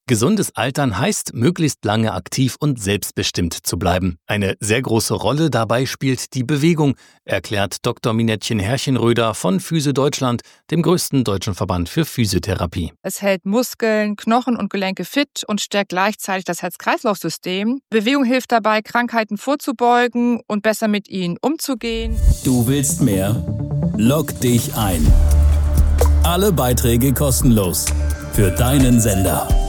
Gesundes Altern heißt, möglichst lange aktiv und selbstbestimmt zu bleiben. Eine sehr große Rolle dabei spielt die Bewegung, erklärt Dr. Minettchen Herrchenröder von Physio Deutschland, dem größten deutschen Verband für Physiotherapie. Es hält Muskeln, Knochen und Gelenke fit und stärkt gleichzeitig das Herz-Kreislauf-System. Bewegung hilft dabei, Krankheiten vorzubeugen und besser mit ihnen umzugehen. Du willst mehr? Log dich ein. Alle Beiträge kostenlos für deinen Sender.